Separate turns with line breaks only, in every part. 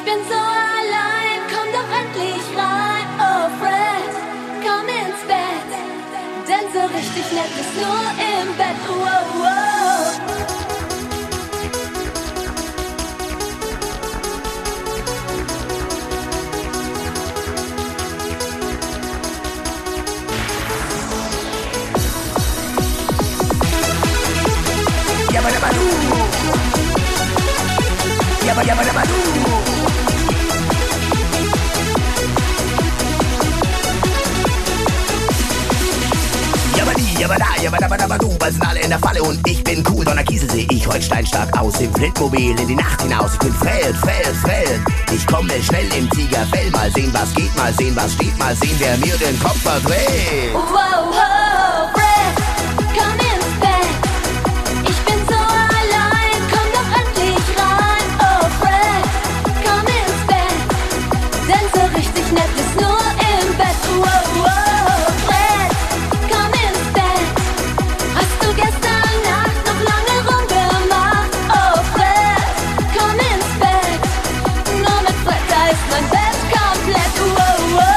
bin so allein, komm doch endlich rein. Oh Fred, komm ins Bett, denn so richtig nett ist nur im Bett. Wow, wow.
Yabba dabba doo. Yabba yabba dabba doo. Yabba dabba dabba doo. Bald sind alle in der Falle und ich bin cool. Donnerkiesel seh ich heute steinstark aus. Im Flintmobil in die Nacht hinaus. Ich bin Fred. Ich komme schnell im Tigerfell. Mal sehen, was geht, mal sehen, was steht. Mal sehen, wer mir den Kopf verdreht.
Wow, wow, Fred, komm ins Bett. Ich bin so allein, komm doch endlich rein. Oh Fred, komm ins Bett, denn so richtig nett ist nur im Bett. Wow, wow, Fred, komm ins Bett. Hast du gestern Nacht noch lange rumgemacht? Oh Fred, komm ins Bett. Nur mit Fred, da ist mein Bett komplett. Wow, wow.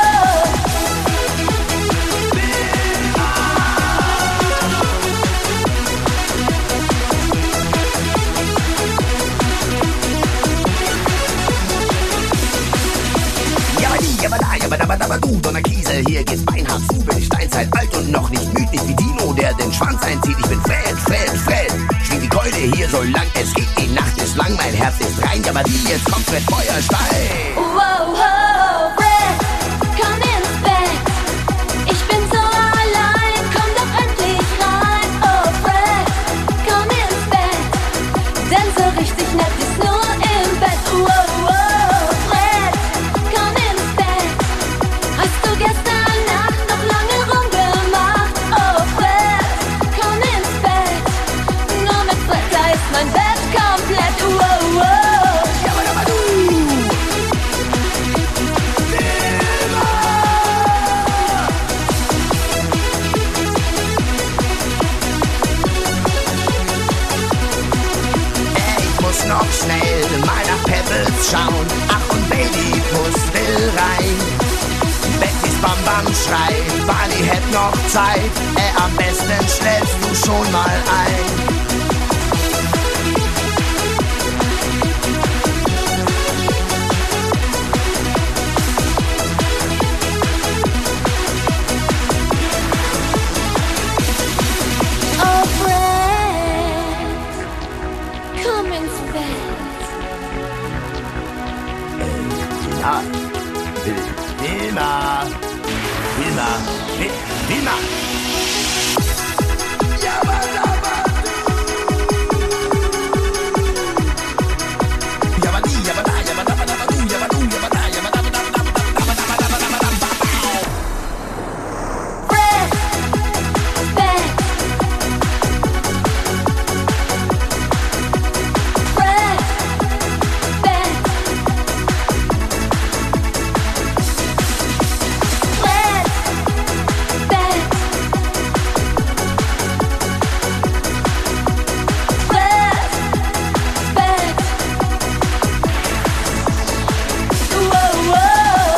Yabba du, Donnerkiesel, hier geht's beinhart zu. Bin ich Steinzeit alt und noch nicht müd, nicht wie Dino, der den Schwanz einzieht. Ich bin Fred. Schwing die Keule hier so lang es geht, die Nacht ist lang, mein Herz ist rein. Yabba die, jetzt kommt Fred Feuerstein.
Wow, wow, Fred, komm ins Bett. Ich bin so allein, komm doch endlich rein. Oh Fred, komm ins Bett, denn so richtig nett ist nur im Bett. Wow, wow, Fred, komm ins Bett. Hast du gestern Nacht noch lange rumgemacht? Oh Fred, komm ins Bett. Nur mit Fred, da ist mein Bett komplett. Wow, wow.
Yabba dabba du. Ich muss noch schnell mal nach Pebbles schauen. Ach und Babypuss will rein. Bettys Bam Bam schreit, Barney hätt noch Zeit. Am besten schläfst du schon mal ein.
Oh Fred, komm ins Bett.
Ja, Wilma. Yabba dabba doo. Yabba di, yabba da, yabba dabba dabba doo. Yabba doo, yabba da, yabba dabba dabba dabba dabba dabba dabba dabba dabba.
Fred, Bett. Fred, Bett. Fred, Bett. Fred, Bett. Wow, wow.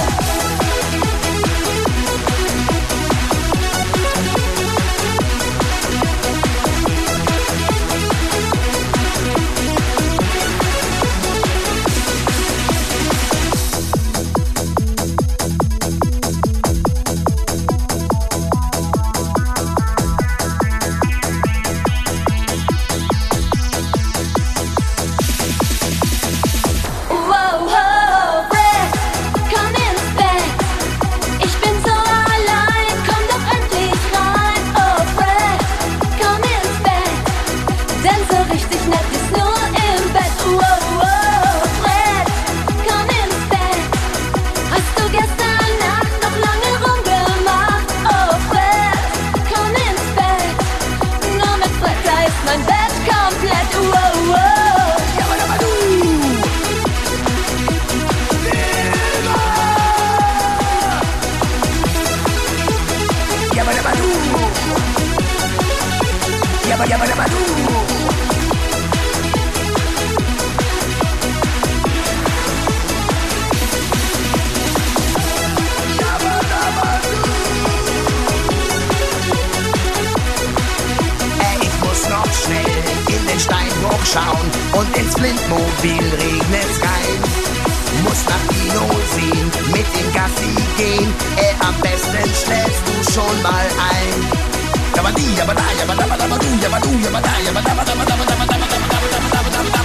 Wow, wow, Fred, komm ins Bett. Ich bin so allein, komm doch endlich rein. Oh Fred, komm ins Bett, denn so richtig nett ist nur im Bett. Wow, wow, Fred, komm ins Bett. Hast du gestern Nacht noch lange rumgemacht? Oh Fred, komm ins Bett. Nur mit Fred, da ist mein Bett komplett. Wow, wow.
Yabba dabba doo. Yabba dabba doo. Yabba dabba doo. hoch schauen und ins Flintmobil regnet's rein. Muss nach Kino sehen, mit dem Gassi gehen, am besten schläfst du schon mal ein. Yabba di, yabba da, yabba da, yabba du, yabba du, yabba da, yabba da, yabba da, yabba da, yabba da, yabba da, yabba da, yabba da,